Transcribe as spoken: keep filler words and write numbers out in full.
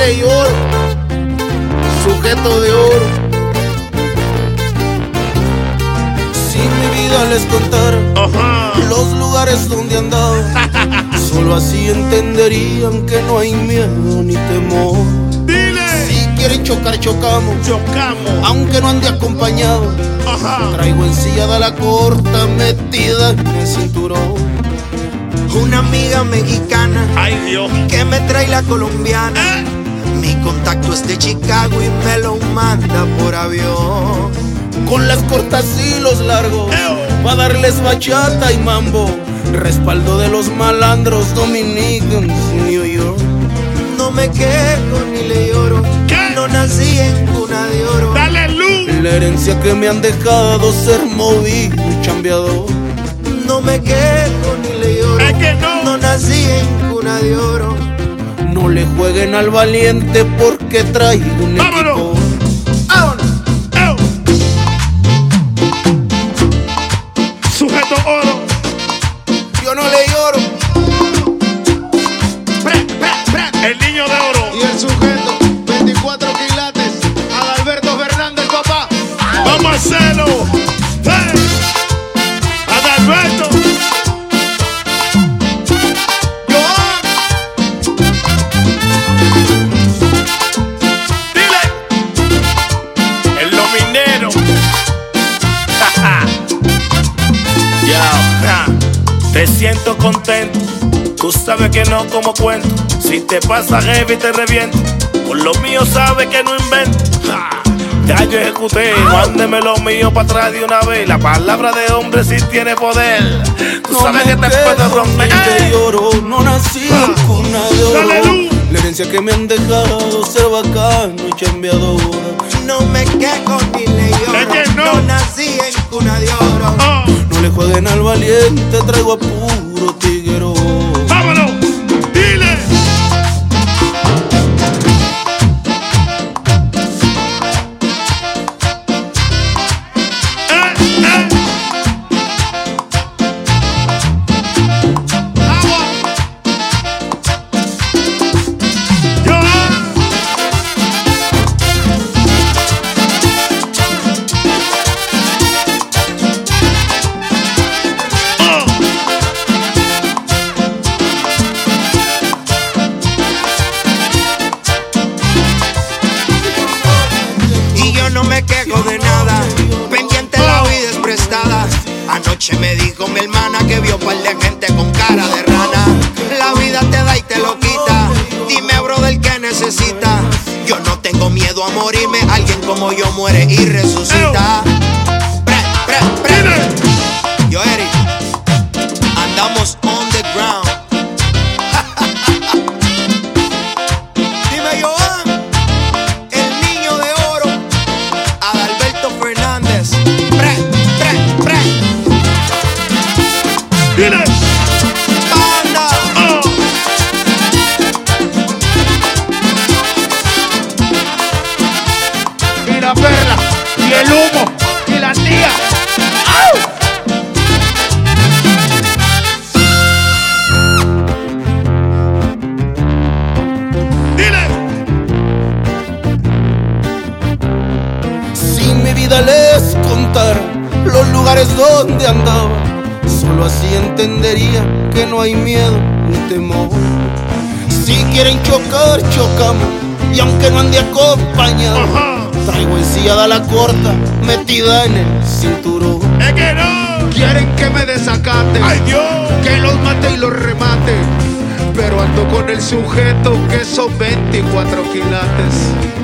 le lloro, sujeto de oro. Si mi vida les contara uh-huh. los lugares donde andaba, solo así entenderían que no hay miedo ni temor. Dile. Si quieren chocar, chocamos, chocamos, aunque no ande acompañado. uh-huh. Traigo ensillada la corta metida en el cinturón. Una amiga mexicana, ay Dios, que me trae la colombiana. ¿Eh? Mi contacto es de Chicago y me lo manda por avión. Con las cortas y los largos, va a darles bachata y mambo. Respaldo de los malandros dominicans en New York. No me quejo ni le lloro, ¿qué? No nací en cuna de oro. Dale luz. La herencia que me han dejado ser movido y chambeador. No me quejo ni le lloro, es que no. No nací en cuna de oro. No le jueguen al valiente porque traigo un ¡vámonos! Equipo. ¡Vámonos! ¡Oh! Sujeto oro. Yo no le lloro. Pre, pre, pre. El niño de oro. Y el sujeto, veinticuatro quilates. Adalberto Fernández, papá. Vamos a hacerlo. ¡Hey! Adalberto. Dile. El lominero. Ya. Te siento contento. Tú sabes que no como cuento. Si te pasa heavy te reviento. Por lo mío sabes que no invento. Ya yo ejecuté, mándeme lo mío para atrás de una vez. La palabra de hombre sí tiene poder. Tú No sabes que te quejo, puedo romper. Te lloro, no nací en cuna de oro. Dale luz. La herencia que me han dejado ser bacano y chambeador. No me quejo ni le lloro, es que no. no nací en cuna de oro. Oh. No le jueguen al valiente, traigo a puro tiguero. ¡Vámonos! ¡Dile! ¡Eh, eh! ¡Agua! ¡Yo! ¡Oh! Y yo no me quejo de nada, pendiente la vida es prestada. Anoche me dijo mi hermana que vio par de gente con cara de rana. La vida te da y te lo quita, dime bro del que necesita. Yo no tengo miedo a morirme, alguien como yo muere y resucita. Pre, pre, pre. Yo Eric, andamos on the ground. Dime Joan, el niño de oro, Adalberto Fernández. Pre, pre, pre. ¡Dile! Banda. ¡Oh! Y la perla. Y el humo. Y la tía. ¡Dile! Si mi vida les contara los lugares donde andaba, solo así entendería que no hay miedo ni temor. Si quieren chocar, chocamos, y aunque no ande acompañado, uh-huh. traigo ensillada la corta metida en el cinturón. ¡Es que no! Quieren que me desacate. ¡Ay Dios! Que los mate y los remate. Pero ando con el sujeto que son veinticuatro quilates.